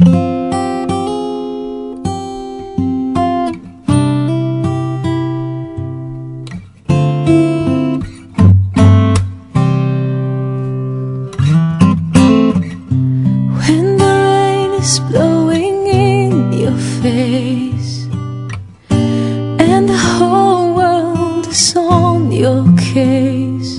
When the rain is blowing in your face and the whole world is on your case,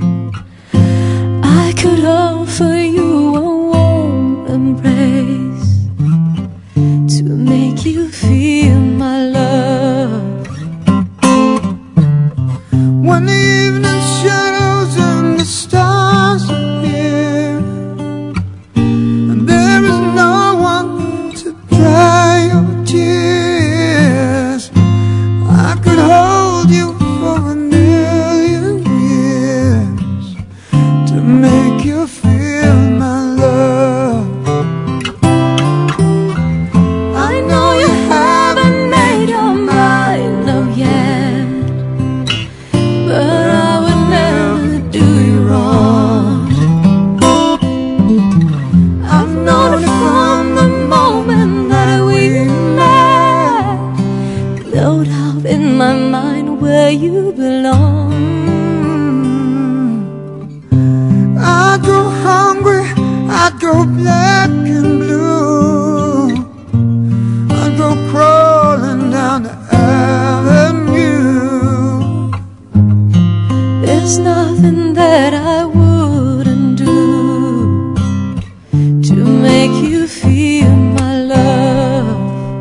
I could offer you a warm embrace to make you feel my love. When the evening shadows and the stars appear, and there is no one to dry your tears, I could hold you for a million years to make you feel my love. I know you haven't made your mind up yet, but I would never do you wrong. I've known it from the moment that we met, no doubt in my mind where you belong. I go hungry, I go black and blue, I go crawling down the avenue. There's nothing that I wouldn't do to make you feel my love.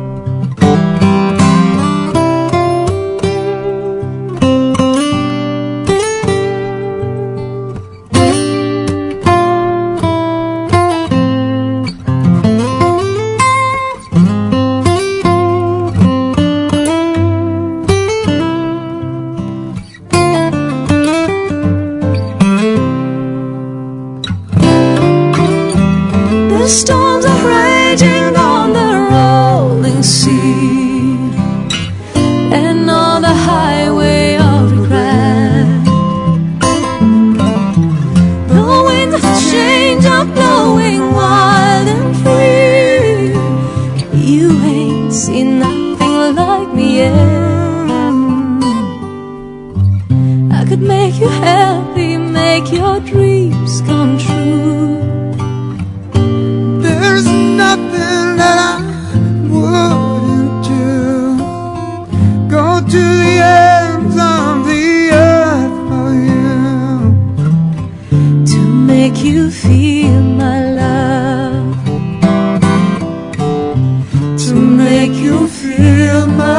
The storms are raging on the rolling sea and on the highway of regret. The winds of change are blowing wild and free. You ain't seen nothing like me yet. I could make you happy, make your dreams come true. There's nothing that I wouldn't do. Go to the ends of the earth for you to make you feel my love, to make you feel my